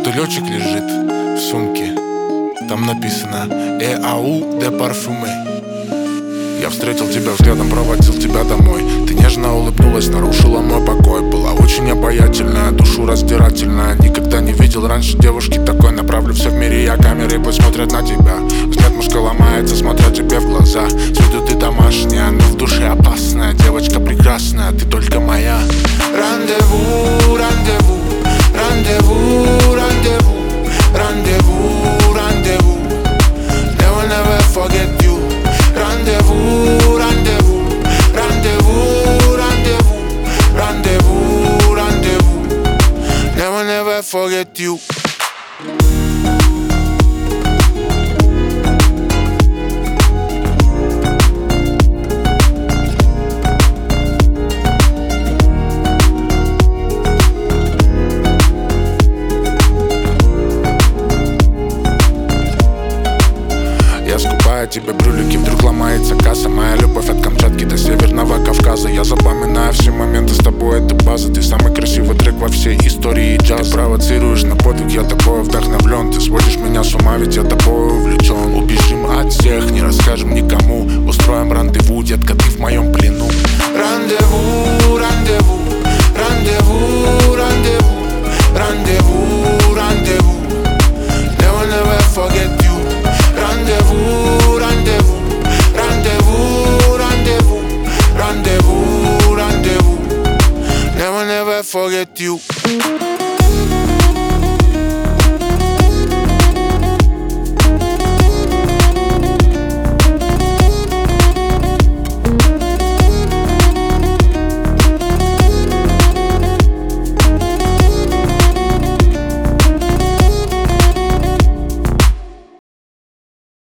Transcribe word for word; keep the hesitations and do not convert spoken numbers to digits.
Бутылечек лежит в сумке, там написано «Эау де парфюме». Я встретил тебя взглядом, проводил тебя домой. Ты нежно улыбнулась, нарушила мой покой. Была очень обаятельная, душу раздирательная. Никогда не видел раньше девушки такой. Направлю все в мире, я камеры, пусть смотрят на тебя. Взгляд мужской ломается, смотря тебе в глаза. С виду ты домашняя, но в душе опасная. Девочка прекрасная, ты только моя. Рандеву, рандеву, рандеву, рандеву, рандеву, рандеву. Never, never forget you. Rendezvous, rendezvous, rendezvous, rendezvous, rendezvous, rendezvous. Never, never forget you. Тебе брюлики, вдруг ломается касса. Моя любовь от Камчатки до Северного Кавказа. Я запоминаю все моменты с тобой, это база. Ты самый красивый трек во всей истории джаза. Ты провоцируешь на подвиг, я тобой вдохновлен. Ты сводишь меня с ума, ведь я тобой увлечен. Убежим от всех, не расскажем никому. Устроим рандеву, детка, ты в моем плену. Рандеву, рандеву, рандеву, рандеву, рандеву, рандеву. Never, never forget you. Рандеву, рандеву, рандеву, рандеву, рандеву, рандеву. Never, never forget you.